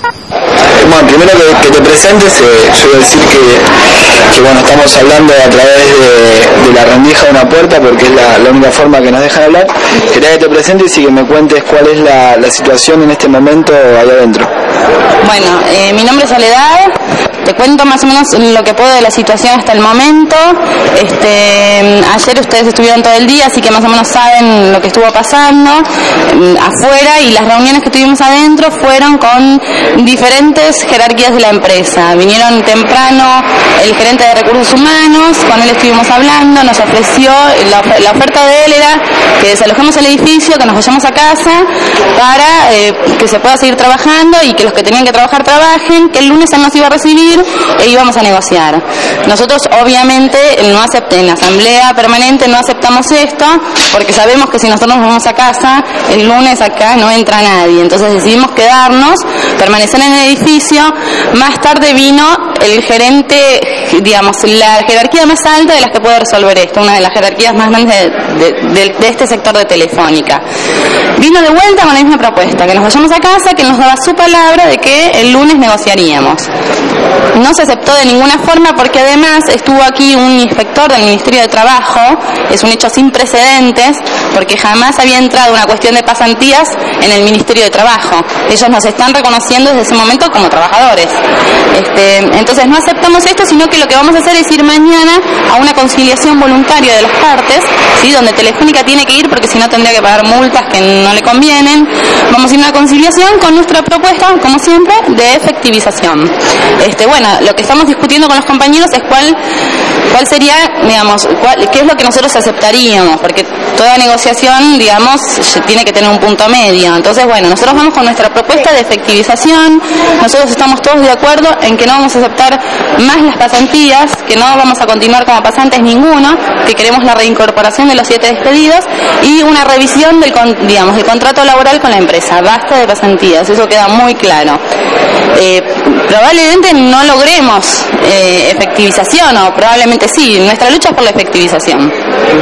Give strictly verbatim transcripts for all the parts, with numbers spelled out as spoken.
Bueno, primero que, que te presentes, eh, yo voy a decir que, que bueno, estamos hablando a través de, de la rendija de una puerta porque es la, la única forma que nos dejan hablar. Quería que te presentes y que me cuentes cuál es la, la situación en este momento allá adentro. Bueno, eh, mi nombre es Soledad. Te cuento más o menos lo que puedo de la situación hasta el momento. Este, ayer ustedes estuvieron todo el día, así que más o menos saben lo que estuvo pasando eh, afuera, y las reuniones que tuvimos adentro fueron con diferentes jerarquías de la empresa. Vinieron temprano el gerente de recursos humanos, con él estuvimos hablando, nos ofreció, la, la oferta de él era que desalojemos el edificio, que nos vayamos a casa para eh, que se pueda seguir trabajando y que los que tenían que trabajar trabajen, que el lunes él nos iba a recibir e íbamos a negociar. Nosotros obviamente no acepté, en la asamblea permanente no aceptamos esto, porque sabemos que si nosotros nos vamos a casa, el lunes acá no entra nadie. Entonces decidimos quedarnos, permanecer en el edificio. Más tarde vino el gerente, digamos, la jerarquía más alta de las que puede resolver esto, una de las jerarquías más grandes de, de, de, de este sector de Telefónica. Vino de vuelta con la misma propuesta, que nos vayamos a casa, que nos daba su palabra de que el lunes negociaríamos. No se aceptó de ninguna forma porque además estuvo aquí un inspector del Ministerio de Trabajo. Es un hecho sin precedentes porque jamás había entrado una cuestión de pasantías en el Ministerio de Trabajo. Ellos nos están reconociendo desde ese momento como trabajadores. Este, entonces no aceptamos esto, sino que lo que vamos a hacer es ir mañana a una conciliación voluntaria de las partes, ¿sí? Donde Telefónica tiene que ir porque si no tendría que pagar multas que no le convienen. Vamos a ir a una conciliación con nuestra propuesta, como siempre, de efectivización. Este, bueno, lo que estamos discutiendo con los compañeros es cuál, cuál sería, digamos, cuál, qué es lo que nosotros aceptaríamos, porque toda negociación, digamos, tiene que tener un punto medio. Entonces, bueno, nosotros vamos con nuestra propuesta de efectivización. Nosotros estamos todos de acuerdo en que no vamos a aceptar más las pasantías, que no vamos a continuar como pasantes ninguno, que queremos la reincorporación de los siete despedidos y una revisión del, digamos, del contrato laboral con la empresa. Basta de pasantías, eso queda muy claro. Eh, probablemente no logremos eh, efectivización, o probablemente sí. Nuestra lucha es por la efectivización.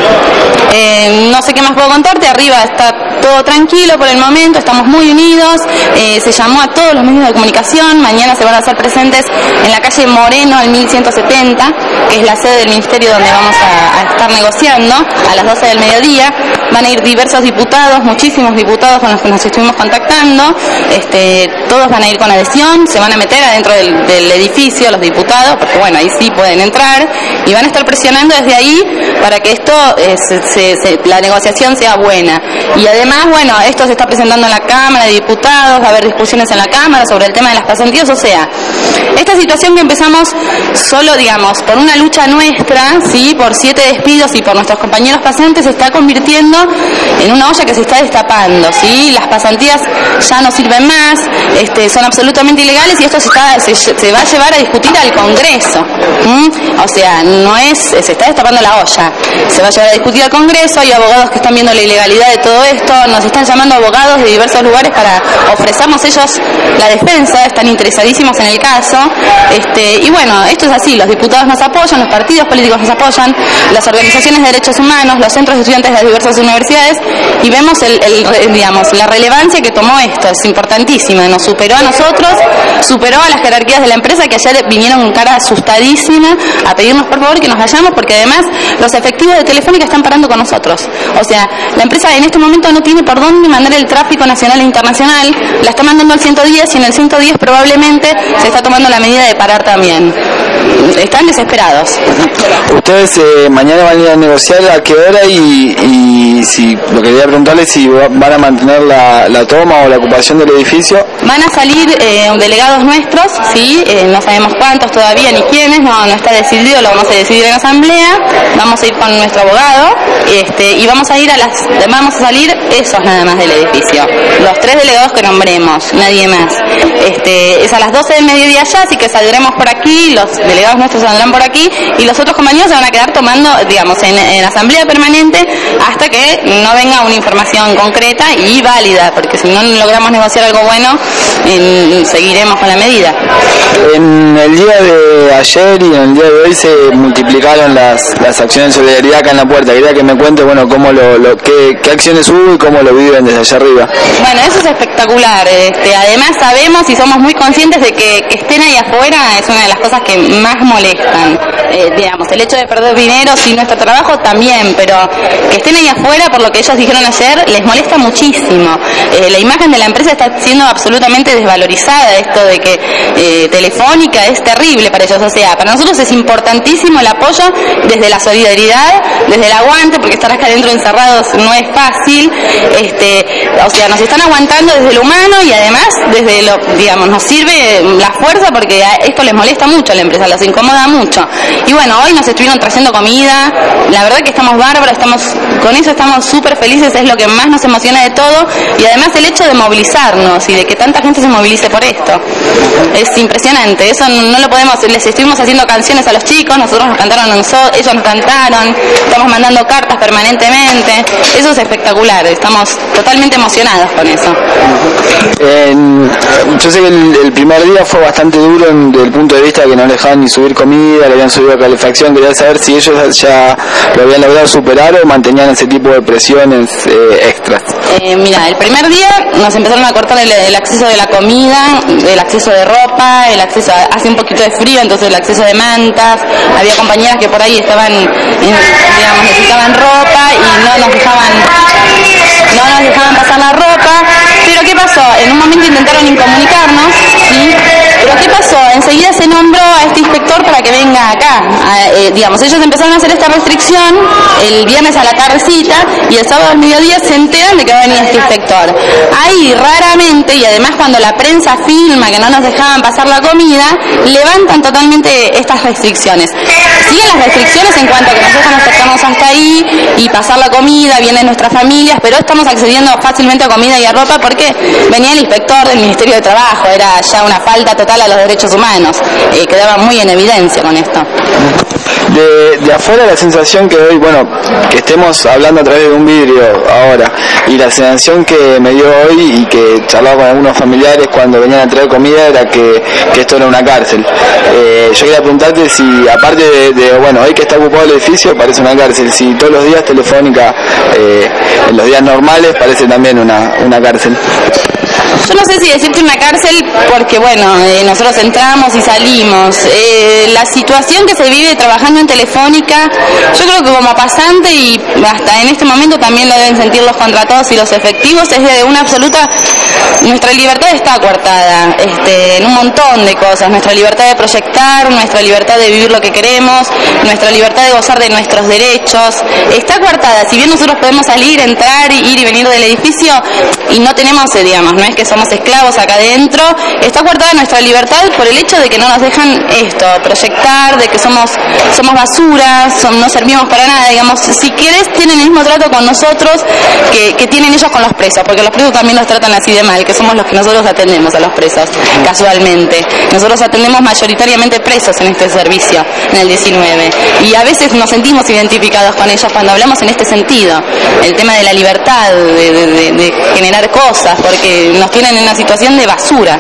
Eh, no sé qué más puedo contarte. Arriba está todo tranquilo por el momento, estamos muy unidos. Eh, se llamó a todos los medios de comunicación. Mañana se van a hacer presentes en la calle Moreno al mil ciento setenta, que es la sede del ministerio donde vamos a, a estar negociando, a las doce del mediodía. Van a ir diversos diputados, muchísimos diputados con los que nos estuvimos contactando. Este, todos van a ir con adhesión, se van a meter adentro del, del edificio los diputados, porque bueno, ahí sí pueden entrar, y van a estar presionando desde ahí para que esto, eh, se, se, se, la negociación sea buena. Y además, bueno, esto se está presentando en la Cámara de Diputados, va a haber discusiones en la Cámara sobre el tema de las pasantías. O sea, esta situación que empezamos solo, digamos, por una lucha nuestra, sí, por siete despidos y por nuestros compañeros pasantes, se está convirtiendo en una olla que se está destapando, sí. Las pasantías ya no sirven más, este, son absolutamente ilegales, y esto se, está, se, se va a llevar a discutir al Congreso. ¿Mm? O sea, no es, se está destapando la olla, se va a llevar a discutir al Congreso. Hay abogados que están viendo la ilegalidad de todo esto, nos están llamando abogados de diversos lugares para ofrecernos ellos la defensa, están interesadísimos en el caso. Este, y bueno, esto es así, los diputados nos apoyan, los partidos políticos nos apoyan, las organizaciones de derechos humanos, los centros de estudiantes de las diversas universidades, y vemos el, el, digamos, la relevancia que tomó esto. Es importantísima, nos superó a nosotros, superó a las jerarquías de la empresa, que ayer vinieron con cara asustadísima a pedirnos por favor que nos vayamos, porque además los efectivos de Telefónica están parando con nosotros. O sea, la empresa en este momento no tiene por dónde mandar el tráfico nacional e internacional, la está mandando al ciento diez, y en el ciento diez probablemente se está tomando la medida de parar también. Están desesperados. Ustedes eh, mañana van a ir a negociar a qué hora, y, y si lo quería preguntarles si van a mantener la, la toma o la ocupación del edificio. Van a salir eh, delegados nuestros, sí, eh, no sabemos cuántos todavía ni quiénes, no, no está decidido, lo vamos a decidir en asamblea. Vamos a ir con nuestro abogado, este, y vamos a ir a las, vamos a salir esos nada más del edificio, los tres delegados que nombremos, nadie más. Este, es a las doce del mediodía ya, así que saldremos por aquí, los delegados nuestros saldrán por aquí, y los otros compañeros se van a quedar tomando, digamos, en, en asamblea permanente hasta que no venga una información concreta y válida, porque si no logramos negociar algo bueno, en, seguiremos con la medida. En el día de ayer y en el día de hoy se multiplicaron las, las acciones de solidaridad acá en la puerta. Quería que me cuente, bueno, cómo lo, lo qué, qué acciones hubo y cómo lo viven desde allá arriba. Bueno, eso es espectacular. Este, además sabemos y somos muy conscientes de que, que estén ahí afuera es una de las cosas que más molestan. Eh, digamos, el hecho de perder dinero sin nuestro trabajo también, pero que estén ahí afuera, por lo que ellos dijeron ayer, les molesta muchísimo. Eh, la imagen de la empresa está siendo absolutamente desvalorizada, esto de que eh, Telefónica es terrible para ellos. O sea, para nosotros es importantísimo el apoyo desde la solidaridad, desde el aguante, porque estar acá adentro encerrados no es fácil. Este, o sea, nos están aguantando desde lo humano y además desde lo, digamos, nos sirve la fuerza porque esto les molesta mucho a la empresa, les incomoda mucho. Y bueno, hoy nos estuvieron trayendo comida, la verdad que estamos bárbaros, estamos, con eso estamos súper felices, es lo que más nos emociona de todo, y además el hecho de movilizarnos y de que tanta gente se movilice por esto. Es impresionante, eso no lo podemos, les estuvimos haciendo canciones a los chicos, nosotros nos cantaron, ellos nos cantaron, estamos mandando cartas permanentemente, eso es espectacular, estamos totalmente emocionados con eso. Eh, yo sé que el, el primer día fue bastante duro en, desde el punto de vista de que no le dejaban ni subir comida, le habían subido calefacción. Quería saber si ellos ya lo habían logrado superar o mantenían ese tipo de presiones eh, extras. Eh, mira, el primer día nos empezaron a cortar el, el acceso de la comida, el acceso de ropa, el acceso a, hace un poquito de frío, entonces el acceso de mantas. Había compañeras que por ahí estaban, en, digamos, necesitaban ropa y no nos dejaban, no nos dejaban pasar la ropa. Pero ¿qué pasó? En un momento intentaron incomunicarnos, ¿sí? Pero ¿qué pasó? Enseguida se nombró a este inspector para que venga acá. A, eh, digamos, ellos empezaron a hacer esta restricción el viernes a la tardecita y el sábado al mediodía se enteran de que va a venir este inspector. Ahí raramente, y además cuando la prensa filma que no nos dejaban pasar la comida, levantan totalmente estas restricciones. Siguen las restricciones en cuanto a que nosotros nos acercamos hasta ahí y pasar la comida, vienen nuestras familias, pero estamos accediendo fácilmente a comida y a ropa porque venía el inspector del Ministerio de Trabajo, era ya una falta total a los derechos humanos, eh, quedaba muy en evidencia con esto. De, de afuera la sensación que doy, bueno, que estemos hablando a través de un vidrio ahora, y la sensación que me dio hoy y que charlaba con algunos familiares cuando venían a traer comida era que, que esto era una cárcel. Eh, yo quería preguntarte si, aparte de, de, bueno, hoy que está ocupado el edificio parece una cárcel, si todos los días Telefónica, eh, en los días normales parece también una, una cárcel. Yo no sé si decirte una cárcel porque, bueno, eh, nosotros entramos y salimos. Eh, la situación que se vive trabajando en Telefónica, yo creo que como pasante y hasta en este momento también lo deben sentir los contratados y los efectivos, es de una absoluta... Nuestra libertad está coartada este, en un montón de cosas. Nuestra libertad de proyectar, nuestra libertad de vivir lo que queremos, nuestra libertad de gozar de nuestros derechos. Está coartada. Si bien nosotros podemos salir, entrar, ir y venir del edificio y no tenemos, eh, digamos, no es que somos esclavos acá adentro, está coartada nuestra libertad por el hecho de que no nos dejan esto, proyectar, de que somos somos basura, son, no servimos para nada, digamos, si querés tienen el mismo trato con nosotros que, que tienen ellos con los presos, porque los presos también los tratan así de mal, que somos los que nosotros atendemos a los presos, casualmente. Nosotros atendemos mayoritariamente presos en este servicio, en el diecinueve, y a veces nos sentimos identificados con ellos cuando hablamos en este sentido, el tema de la libertad, de, de, de, de generar cosas, porque nos tienen en una situación de basura.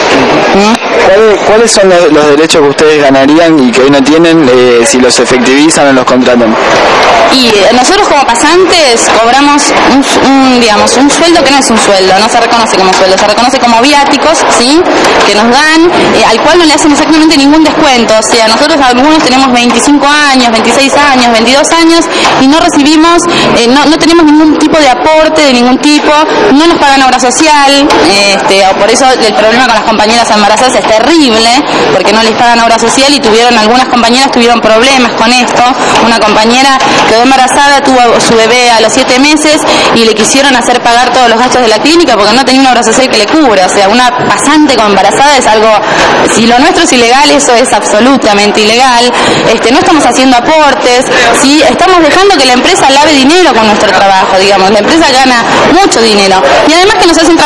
¿Mm? ¿Cuáles, ¿Cuáles son los, los derechos que ustedes ganarían y que hoy no tienen eh, si los efectivizan o los contratan? Y eh, nosotros como pasantes cobramos un, un, digamos, un sueldo que no es un sueldo, no se reconoce como sueldo, se reconoce como viáticos, ¿sí? Que nos dan, eh, al cual no le hacen exactamente ningún descuento. O sea, nosotros algunos tenemos veinticinco años, veintiséis años, veintidós años y no recibimos, eh, no, no tenemos ningún tipo de aporte de ningún tipo, no nos pagan obra social, este, o por eso el problema con las compañeras embarazadas es terrible, porque no les pagan obra social y tuvieron, algunas compañeras tuvieron problemas con esto. Una compañera quedó embarazada, tuvo su bebé a los siete meses y le quisieron hacer pagar todos los gastos de la clínica porque no tenía una obra social que le cubra. O sea, una pasante con embarazada es algo, si lo nuestro es ilegal, eso es absolutamente ilegal. Este, no estamos haciendo aportes, ¿sí? Estamos dejando que la empresa lave dinero con nuestro trabajo, digamos. La empresa gana mucho dinero y además que nos hacen trabajar sábado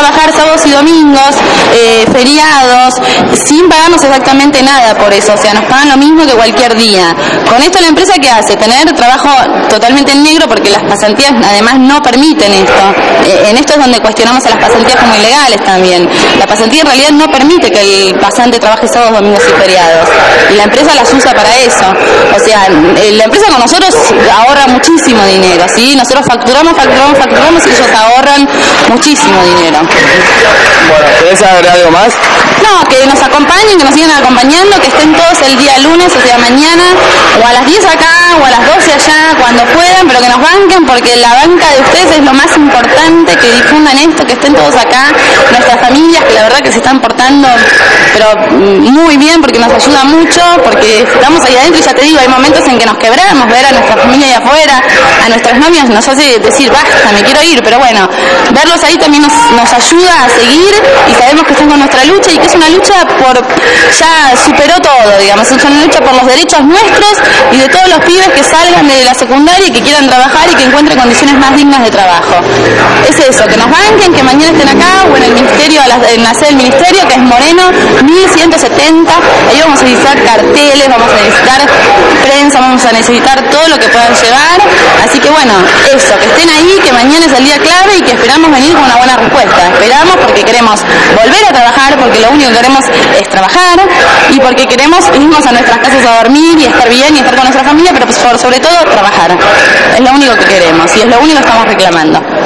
sábados y domingos, eh, feriados, sin pagarnos exactamente nada por eso, o sea, nos pagan lo mismo que cualquier día. Con esto la empresa, ¿qué hace? Tener trabajo totalmente en negro, porque las pasantías además no permiten esto. Eh, en esto es donde cuestionamos a las pasantías como ilegales también. La pasantía en realidad no permite que el pasante trabaje sábados, domingos y feriados, y la empresa las usa para eso. O sea, la empresa con nosotros ahorra muchísimo dinero, ¿sí? Nosotros facturamos, facturamos, facturamos y ellos ahorran muchísimo dinero. Bueno, ¿querés agregar algo más? No, que nos acompañen, que nos sigan acompañando, que estén todos el día lunes, o sea, mañana, o a las diez acá, o a las doce allá, cuando puedan, pero que nos banquen, porque la banca de ustedes es lo más importante, que difundan esto, que estén todos acá, nuestras familias, que la verdad que se están portando, pero muy bien, porque nos ayuda mucho, porque estamos ahí adentro y ya te digo, hay momentos en que nos quebramos, ver a nuestra familia ahí afuera, a nuestras novias nos hace decir, basta, me quiero ir, pero bueno, verlos ahí también nos, nos ayuda a seguir, y sabemos que están con nuestra lucha, y que es una lucha por, ya superó todo, digamos, es una lucha por los derechos nuestros y de todos los pibes que salgan de la secundaria y que quieran trabajar y que encuentren condiciones más dignas de trabajo. Es eso, que nos banquen, que mañana estén acá, o en el ministerio, en la sede del ministerio, que es Moreno mil ciento setenta, ahí vamos a necesitar carteles, vamos a necesitar prensa, vamos a necesitar todo lo que puedan llevar, así que bueno, eso, que estén ahí, que mañana es el día clave y que esperamos venir con una buena respuesta. Esperamos porque queremos volver a trabajar, porque lo único que queremos es trabajar, y porque queremos irnos a nuestras casas a dormir y estar bien y estar con nuestra familia, pero por sobre todo trabajar. Es lo único que queremos y es lo único que estamos reclamando.